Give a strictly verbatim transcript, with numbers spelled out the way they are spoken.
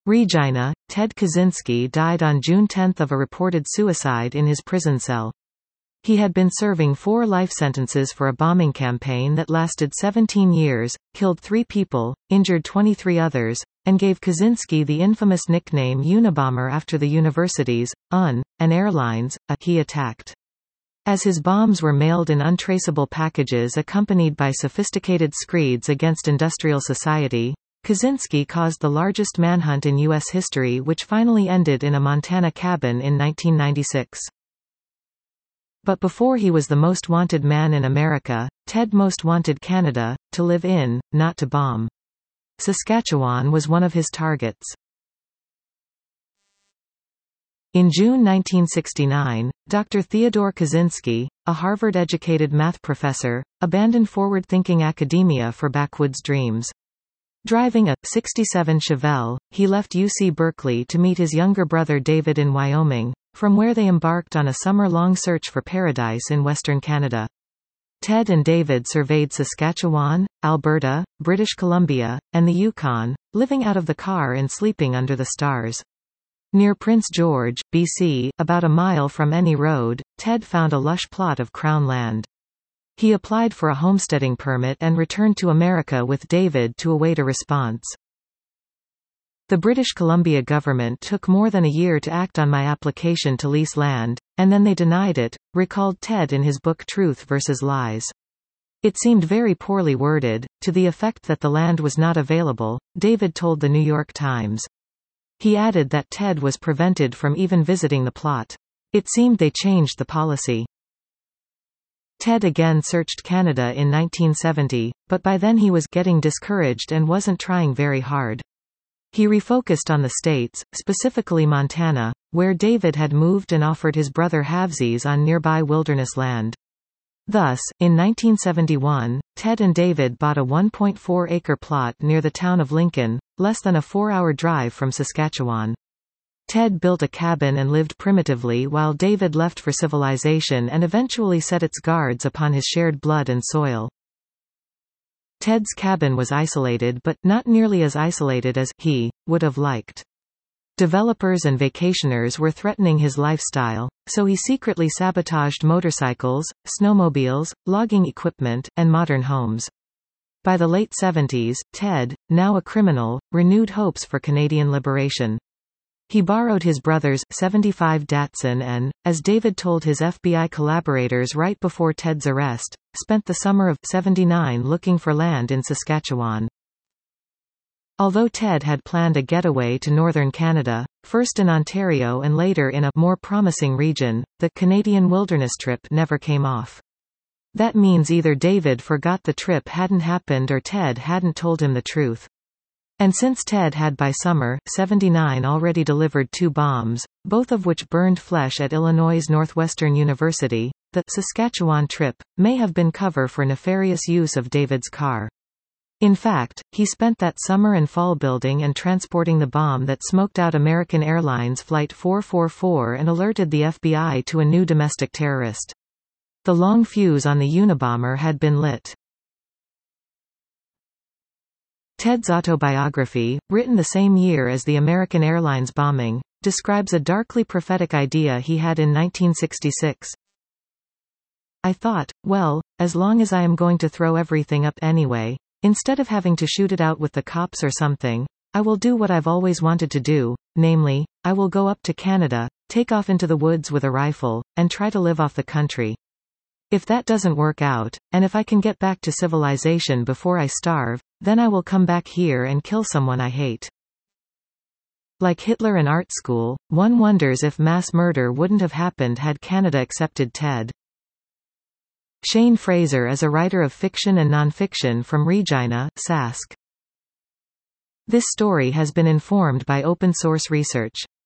Regina, Ted Kaczynski died on June tenth of a reported suicide in his prison cell. He had been serving four life sentences for a bombing campaign that lasted seventeen years, killed three people, injured twenty-three others, and gave Kaczynski the infamous nickname Unabomber after the universities, U N, and airlines, uh, he attacked. As his bombs were mailed in untraceable packages accompanied by sophisticated screeds against industrial society, Kaczynski caused the largest manhunt in U S history, which finally ended in a Montana cabin in nineteen ninety-six. But before he was the most wanted man in America, Ted most wanted Canada, to live in, not to bomb. Saskatchewan was one of his targets. In June nineteen sixty-nine, Doctor Theodore Kaczynski, a Harvard-educated math professor, abandoned forward-thinking academia for backwoods dreams. Driving a sixty-seven Chevelle, he left U C Berkeley to meet his younger brother David in Wyoming, from where they embarked on a summer-long search for paradise in Western Canada. Ted and David surveyed Saskatchewan, Alberta, British Columbia, and the Yukon, living out of the car and sleeping under the stars. Near Prince George, B C, about a mile from any road, Ted found a lush plot of Crown land. He applied for a homesteading permit and returned to America with David to await a response. The British Columbia government took more than a year to act on my application to lease land, and then they denied it, recalled Ted in his book Truth versus Lies. It seemed very poorly worded, to the effect that the land was not available, David told the New York Times. He added that Ted was prevented from even visiting the plot. It seemed they changed the policy. Ted again searched Canada in nineteen seventy, but by then he was getting discouraged and wasn't trying very hard. He refocused on the states, specifically Montana, where David had moved and offered his brother halvesies on nearby wilderness land. Thus, in nineteen seventy-one, Ted and David bought a one point four acre plot near the town of Lincoln, less than a four-hour drive from Saskatchewan. Ted built a cabin and lived primitively while David left for civilization and eventually set its guards upon his shared blood and soil. Ted's cabin was isolated but not nearly as isolated as he would have liked. Developers and vacationers were threatening his lifestyle, so he secretly sabotaged motorcycles, snowmobiles, logging equipment, and modern homes. By the late seventies, Ted, now a criminal, renewed hopes for Canadian liberation. He borrowed his brother's seventy-five Datsun and, as David told his F B I collaborators right before Ted's arrest, spent the summer of seventy-nine looking for land in Saskatchewan. Although Ted had planned a getaway to northern Canada, first in Ontario and later in a more promising region, the Canadian wilderness trip never came off. That means either David forgot the trip hadn't happened or Ted hadn't told him the truth. And since Ted had by summer seventy-nine already delivered two bombs, both of which burned flesh at Illinois' Northwestern University, the Saskatchewan trip may have been cover for nefarious use of David's car. In fact, he spent that summer and fall building and transporting the bomb that smoked out American Airlines Flight four four four and alerted the F B I to a new domestic terrorist. The long fuse on the Unabomber had been lit. Ted's autobiography, written the same year as the American Airlines bombing, describes a darkly prophetic idea he had in nineteen sixty-six. I thought, well, as long as I am going to throw everything up anyway, instead of having to shoot it out with the cops or something, I will do what I've always wanted to do, namely, I will go up to Canada, take off into the woods with a rifle, and try to live off the country. If that doesn't work out, and if I can get back to civilization before I starve, then I will come back here and kill someone I hate. Like Hitler and art school, one wonders if mass murder wouldn't have happened had Canada accepted Ted. Shane Fraser is a writer of fiction and nonfiction from Regina, Sask. This story has been informed by open source research.